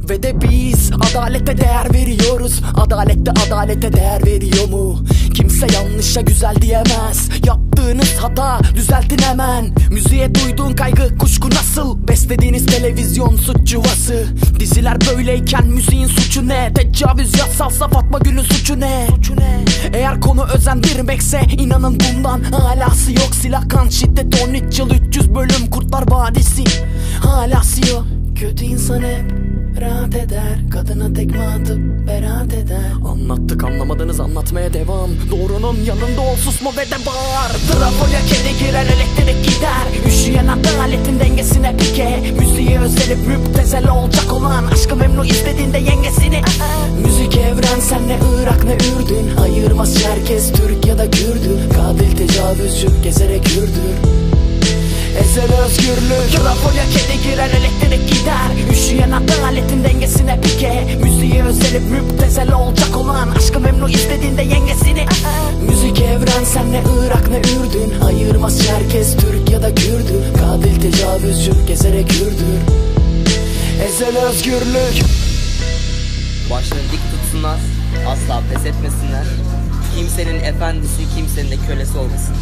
Ve de biz adalete değer veriyoruz. Adalette adalete değer veriyor mu? Kimse yanlışa güzel diyemez. Yaptığınız hata düzeltin hemen. Müziğe duyduğun kaygı kuşku nasıl? Beslediğiniz televizyon suç yuvası. Diziler böyleyken müziğin suçu ne? Tecavüz yasalsa Fatma Gül'ün suçu ne? Eğer konu özendirmekse inanın bundan alası yok. Silah, kan, şiddet, 13 yıl 300 bölüm Kurtlar Vadisi halası yok. Kötü insan hep rahat eder, kadına tekme atıp beraat eder. Anlattık anlamadınız, anlatmaya devam. Doğrunun yanında ol, susma ve de bağır. Trafoya kedi girer, elektrik gider. Üşüyen adaletin dengesine pike. Müziği özelip müptezel olacak olan Aşk-ı Memnu istediğinde yengesini. Müzik evrensel, ne Irak ne Ürdün. Ayırmaz herkes Türk ya da Kürdü. Katil tecavüzcü gezerek yürüdür. Ezel özgürlük. Trafoya kedi girer, elektrik gider. Üşüyen adaletin dengesine pike. Müziği özelip müptezel olacak olan Aşk-ı Memnu istediğinde yengesini. Müzik evrensel, ne Irak ne Ürdün. Ayırmaz herkes Türk ya da Kürdü. Katil tecavüzcü gezerek yürüdür. Ezel özgürlük. Başlarını dik tutsunlar, asla pes etmesinler. Kimsenin efendisi, kimsenin de kölesi olmasınlar.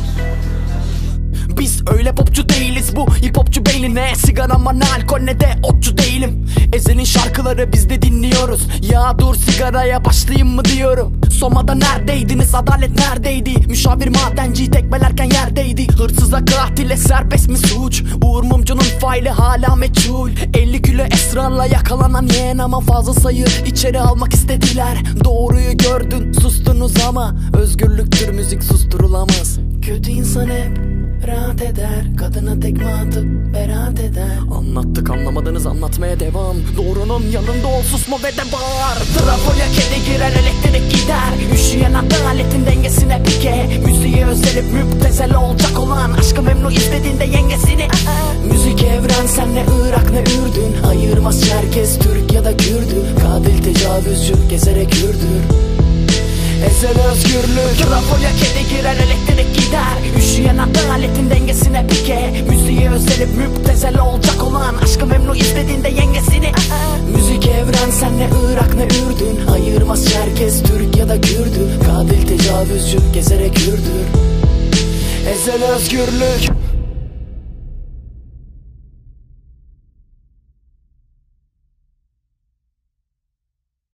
Biz öyle popçu değiliz, bu hip hopçu beynine. Sigara, ne alkol ne de otçu değilim. Ezel'in şarkıları biz de dinliyoruz. Ya dur sigaraya başlayayım mı diyorum. Soma'da neredeydiniz, adalet neredeydi? Müşavir madenciyi tekmelerken yerdeydi. Hırsıza katile serbest mi suç? Uğur Mumcu'nun faili hala meçhul. 50 kilo esrarla yakalanan yeğen ama fazla sayı içeri almak istediler. Doğruyu gördün sustunuz ama özgürlüktür müzik, susturulamaz. Kötü insan hep rahat eder, kadına tekme atıp beraat eder. Anlattık anlamadınız, anlatmaya devam. Doğrunun yanında ol, susma ve de bağır. Trafoya kedi girer, elektrik gider. Üşüyen adaletin dengesine pike. Müziği özelip müptezel olacak olan Aşk-ı Memnu istediğinde yengesini. Müzik evrensel, ne Irak ne Ürdün. Ayırmaz herkes Türk ya da Kürdü. Katil tecavüzcü gezerek yürüdür. Ezel özgürlük. Trafoya kedi girer, elektrik gider. Üşüyen adaletin dengesine pike. Müziği özelip müptezel olacak olan Aşk-ı Memnu istediğinde yengesini. Müzik evrensel, ne Irak ne Ürdün. Ayırmaz herkes Türk ya da Kürdü. Katil tecavüzcü gezerek yürüdür. Ezel özgürlük.